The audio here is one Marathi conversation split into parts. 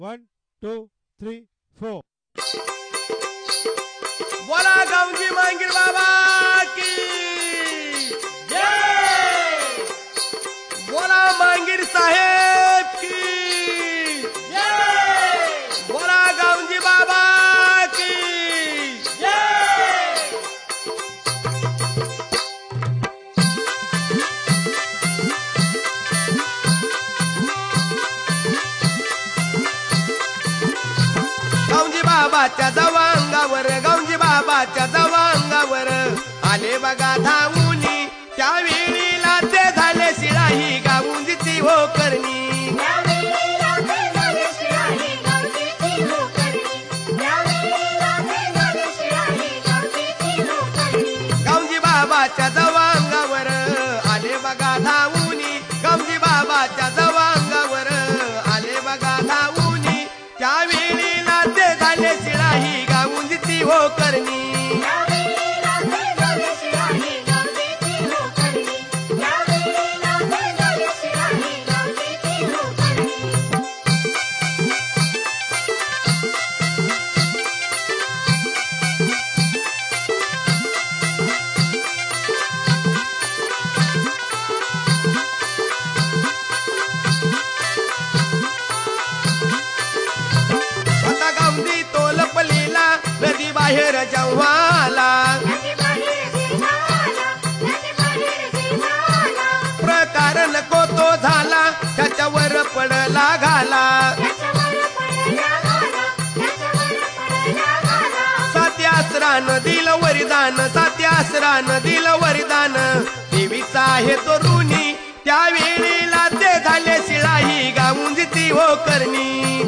1 2 3 4 बोला गावजी मांगीर बाबा की जय। बोला मांगीर साहेब की जय। बोला गावजी बाबा की जय। गावजी बाबाच्या जवांगावर गावजी बाबाच्या जवांगावर आले बघा धावूनी त्या वेळीला ते झाले शिळाही गावजीची हो करणी। गावजी बाबाच्या जवांगावर आले बघा धावूनी गावजी बाबाच्या जवांगावर आले बघा धावूनी त्या वेळीला ते झाले शिळाही गावजीची हो करणी। गावजी तो लपलेला नदी बाहेर जेव्हाला प्रकार नको तो झाला त्याच्यावर पडला घाला। सात्यासरान दिलं वरदान सात्यासरान दिलं वरदान देवीचा आहे तो ऋणी त्या वेळेला ते झाले शिळाही गावजीची हो करणी।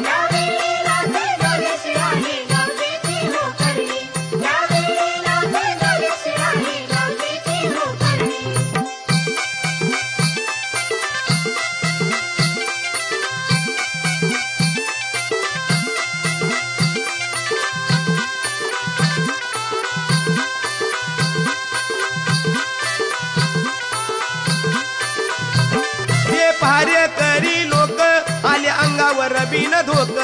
भार्य करी लोक आले अंगावर बिन धोक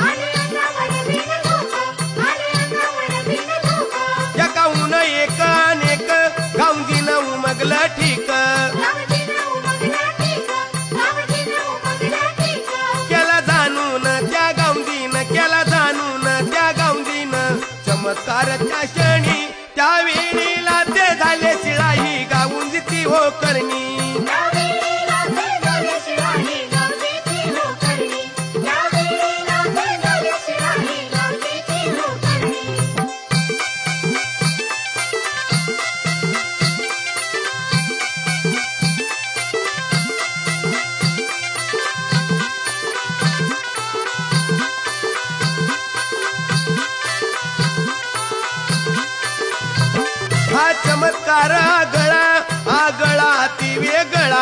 एकाहून एक अनेक गावजीन उमगलं ठीक केला जाणून त्या गावजीन केला जाणून त्या गावजीन चमत्कारच्या क्षणी त्या वेळीला ते झाले शिळाही गावजीची हो करणी। हा चमत्कार आगळा आगळा अति वेगळा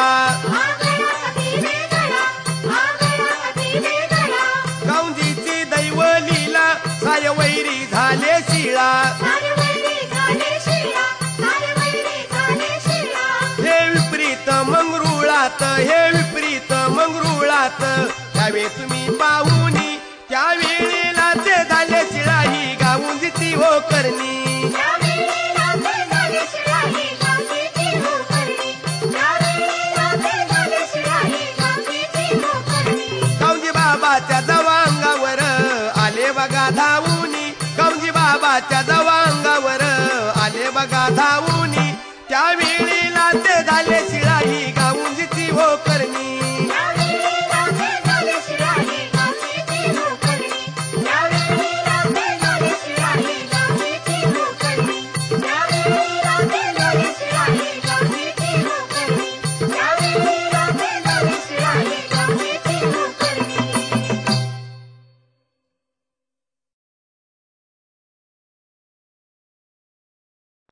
गावजीची दैव लीला साय वैरी झाले शिळा। हे विपरीत मंगरुळात हे विपरीत मंगरुळात त्यावे तुम्ही पाहुनी त्या वेळेला ते झाले शिळाही गावजीची हो करणी। गावजी बाबाच्या जवांगावर आले बघा धावूनी गावजी बाबाच्या